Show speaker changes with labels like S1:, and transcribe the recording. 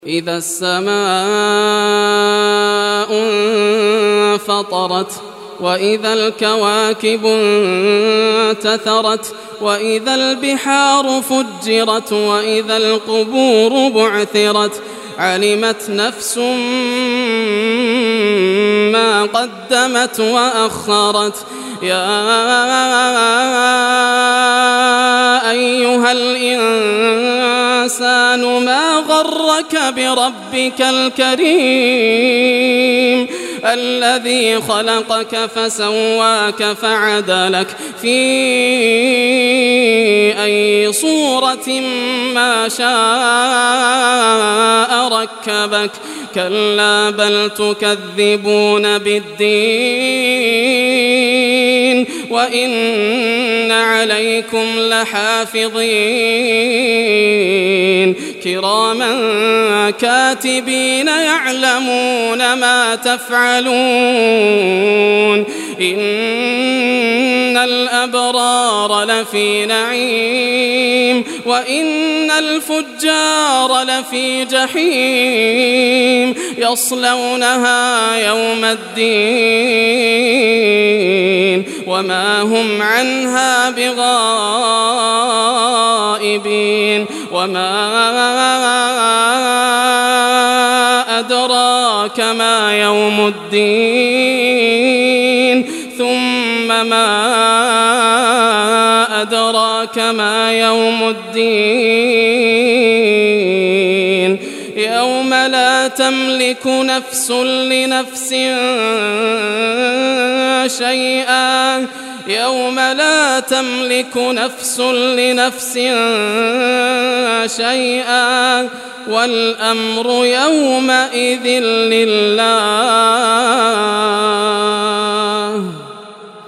S1: إذا السماء انفطرت وإذا الكواكب انتثرت وإذا البحار فجرت وإذا القبور بعثرت علمت نفس ما قدمت وأخرت يا أيها الإنسان ما غرك بربك الكريم الذي خلقك فسواك فعدلك في أي صورة ما شاء ركبك كلا بل تكذبون بالدين وإن عليكم لحافظين كراما كاتبين يعلمون ما تفعلون إن الأبرار لفي نعيم وإن الفجار لفي جحيم يصلونها يوم الدين وما هم عنها بغائبين وما أدراك ما يوم الدين ثم ما أدراك ما يوم الدين يوم لا تملك نفس لنفس شيئا يوم لا تملك نفس لنفس شيئا والأمر يومئذ لله